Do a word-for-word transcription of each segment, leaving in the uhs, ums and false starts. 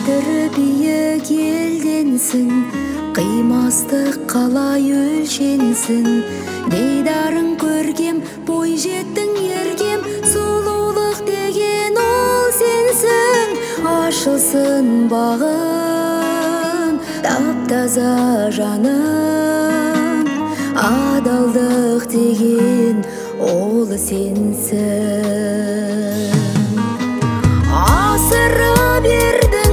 Шатыры биік елденсің, қимастық қалай өлшенсің. Дейдарың көргем, бой жеттің ергем, сұлулық деген ол сенсің. Ашылсын бағым, таптаза жаным, адалдық деген ол сенсің. Асыра бердің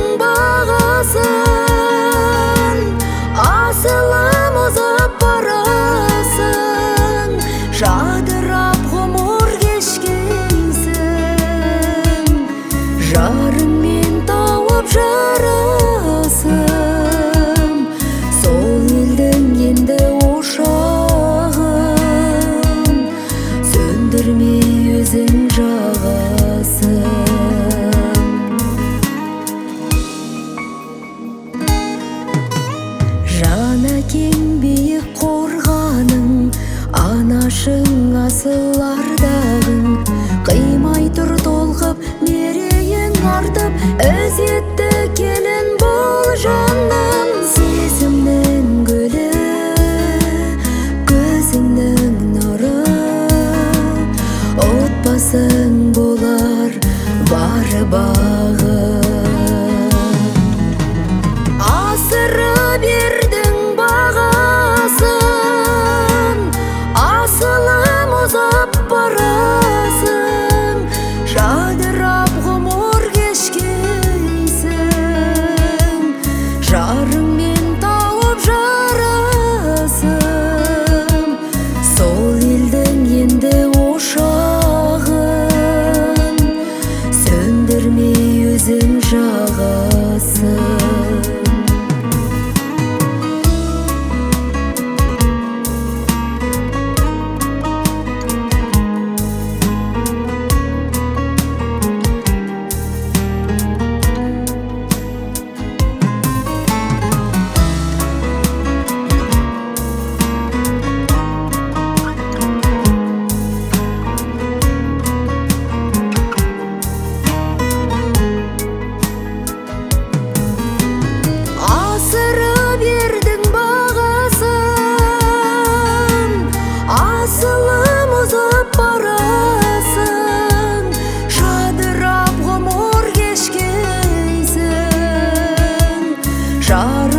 бағасын, асылым ұзап барасың. Жадырап ғұмыр кешкенсің, жарыңмен тауып жарасым. Сол елдің енді ошағын, сөндірмей өзің жағасың. Жана кең биік қорғаның, анашың асыл ардағың. Қимай тұр толқып, мерейің артып, өсетті келін бол жаным. Сезімнің гүлі, көзіңнің нұры, отбасың болар бары бағы. Асыра бердің бағасын, асылым ұзап барасың. Жадырап ғұмыр кешкенсің, жарыңмен тауып жарасым. Сол елдің енді ошағын, сөндірмей өзің жағасың. Асылым ұзап барасың, жадырап ғұмыр кешкенсің.